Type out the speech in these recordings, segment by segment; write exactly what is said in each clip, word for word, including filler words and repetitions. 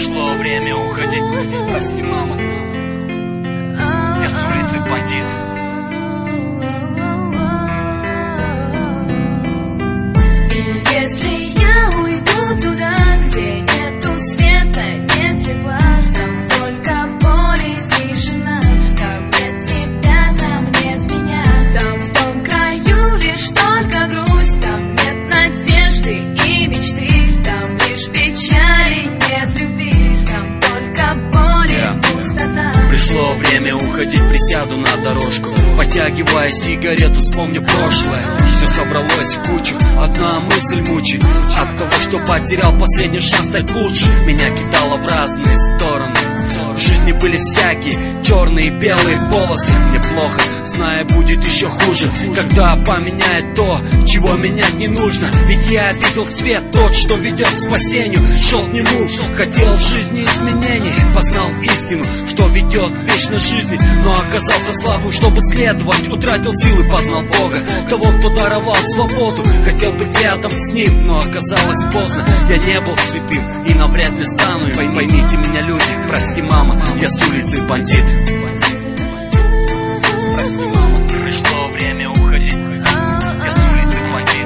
Пришло время уходить. Прости, мама. Я с улицы бандит. Если я уйду туда, где нету света, нет тепла, там только боль и тишина, там нет тебя, там нет меня, там в том краю лишь только грусть, там нет надежды и мечты, там лишь печали, нет любви, там только боль и пустота. Пришло время уходить, присяду на дорожку, потягивая сигарету, вспомню прошлое. Все собралось в кучу, одна мысль мучит. От того, что потерял последний шанс стать лучше, меня кидало в разные стороны. В жизни были всякие черные и белые полосы. Мне плохо, зная, будет еще хуже, когда поменяет то, чего менять не нужно. Ведь я видел свет, тот, что ведет к спасению. Шел к нему, хотел в жизни изменений, познал истину, что ведет к вечной жизни. Но оказался слабым, чтобы следовать, утратил силы, познал Бога, того, кто даровал свободу. Хотел быть рядом с ним, но оказалось поздно. Я не был святым и навряд ли стану. Поймите меня, люди, прости, мама, я с улицы бандит. Прости, мама, пришло время уходить. Я с улицы бандит.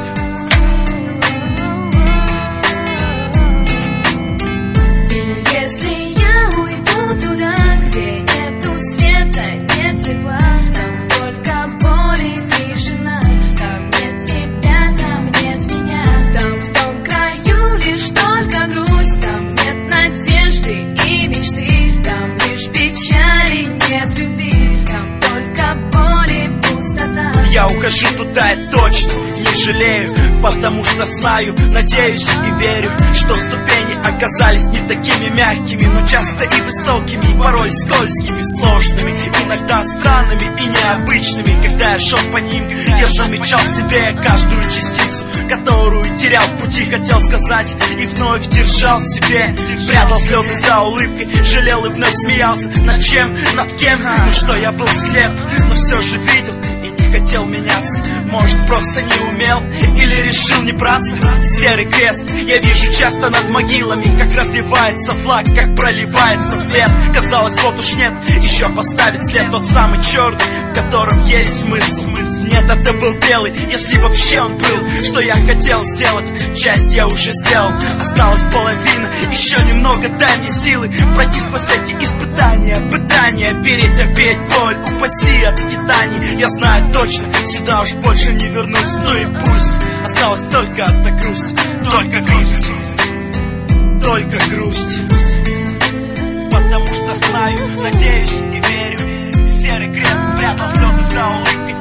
Если я уйду туда, где нету света, нет тепла, там только боль и тишина, там нет тебя, там нет меня, там в том краю лишь только грусть, там нет надежды и мечты, там лишь печали, нет любви, там только боль и пустота. Я ухожу туда, я точно не жалею, потому что знаю, надеюсь и верю, что ступени оказались не такими мягкими, но часто и высокими, и порой скользкими, сложными, иногда странными и необычными. Когда я шел по ним, я замечал в себе каждую частицу, которую терял в пути, хотел сказать и вновь держал в себе. Прятал слезы за улыбкой, жалел и вновь смеялся. Над чем, над кем, ну что я был слеп, но все же видел и не хотел меняться. Может, просто не умел или решил не браться. Серый крест я вижу часто над могилами, как развивается флаг, как проливается свет. Казалось, вот уж нет, еще поставить след, тот самый черный, в котором есть смысл. Нет, это был белый, если вообще он был. Что я хотел сделать, часть я уже сделал. Осталась половина, еще немного, дай мне силы пройти сквозь эти испытания, пытания, перетерпеть боль, упаси от скитаний. Я знаю точно, сюда уж больше не вернусь, ну и пусть. Осталась только одна грусть, только грусть, только грусть. Потому что знаю, надеюсь и верю, серый крест прятал слезы за улыбкой.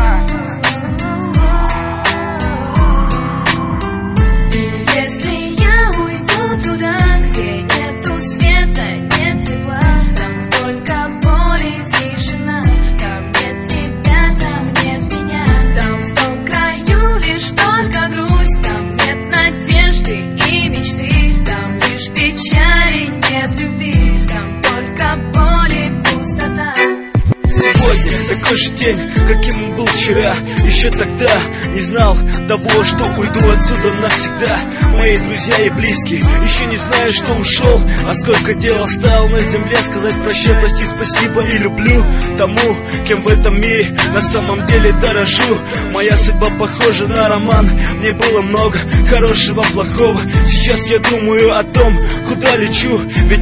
Если я уйду туда, где нету света, нет тепла, там только боль и тишина, там нет тебя, там нет меня, там в том краю лишь только грусть, там нет надежды и мечты, там лишь печали, нет любви, там только боль и пустота. Сегодня такой же день, каким он был вчера. Еще тогда не знал того, что уйду отсюда навсегда. Мои друзья и близкие еще не знают, что ушел, а сколько дел осталось на земле. Сказать прощай, прости, спасибо и люблю тому, кем в этом мире на самом деле дорожу. Моя судьба похожа на роман, мне было много хорошего, плохого. Сейчас я думаю о том, куда лечу, ведь